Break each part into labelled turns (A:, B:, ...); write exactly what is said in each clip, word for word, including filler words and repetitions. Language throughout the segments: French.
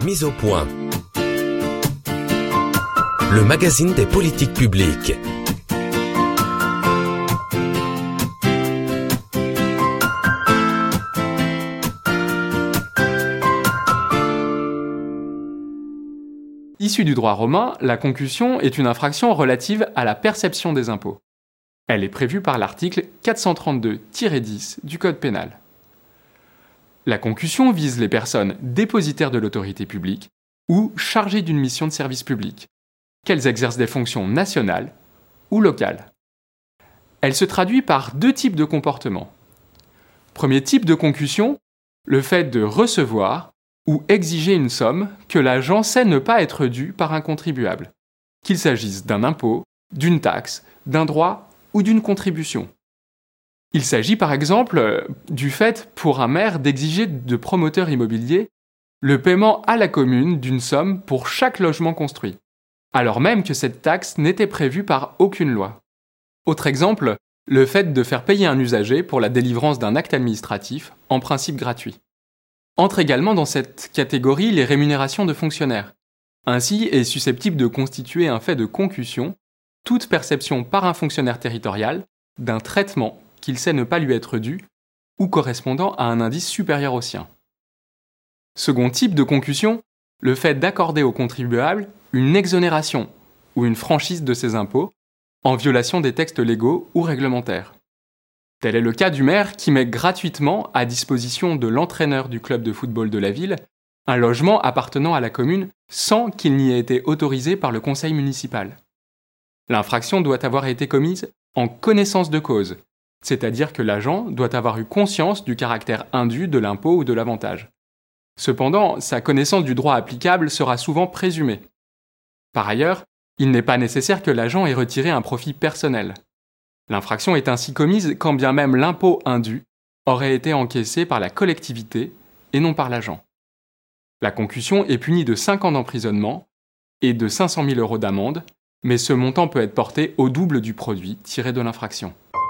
A: Mise au point. Le magazine des politiques publiques.
B: Issue du droit romain, la concussion est une infraction relative à la perception des impôts. Elle est prévue par l'article quatre cent trente-deux tiret dix du Code pénal. La concussion vise les personnes dépositaires de l'autorité publique ou chargées d'une mission de service public, qu'elles exercent des fonctions nationales ou locales. Elle se traduit par deux types de comportements. Premier type de concussion, le fait de recevoir ou exiger une somme que l'agent sait ne pas être due par un contribuable, qu'il s'agisse d'un impôt, d'une taxe, d'un droit ou d'une contribution. Il s'agit par exemple du fait pour un maire d'exiger de promoteurs immobiliers le paiement à la commune d'une somme pour chaque logement construit, alors même que cette taxe n'était prévue par aucune loi. Autre exemple, le fait de faire payer un usager pour la délivrance d'un acte administratif, en principe gratuit. Entrent également dans cette catégorie les rémunérations de fonctionnaires. Ainsi est susceptible de constituer un fait de concussion toute perception par un fonctionnaire territorial d'un traitement qu'il sait ne pas lui être dû ou correspondant à un indice supérieur au sien. Second type de concussion, le fait d'accorder au contribuable une exonération ou une franchise de ses impôts en violation des textes légaux ou réglementaires. Tel est le cas du maire qui met gratuitement à disposition de l'entraîneur du club de football de la ville un logement appartenant à la commune sans qu'il n'y ait été autorisé par le conseil municipal. L'infraction doit avoir été commise en connaissance de cause, c'est-à-dire que l'agent doit avoir eu conscience du caractère indu de l'impôt ou de l'avantage. Cependant, sa connaissance du droit applicable sera souvent présumée. Par ailleurs, il n'est pas nécessaire que l'agent ait retiré un profit personnel. L'infraction est ainsi commise quand bien même l'impôt indu aurait été encaissé par la collectivité et non par l'agent. La concussion est punie de cinq ans d'emprisonnement et de cinq cent mille euros d'amende, mais ce montant peut être porté au double du produit tiré de l'infraction.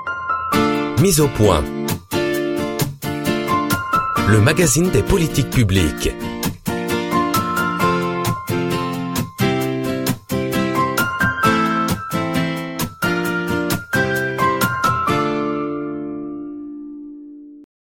A: Mise au point. Le magazine des politiques publiques.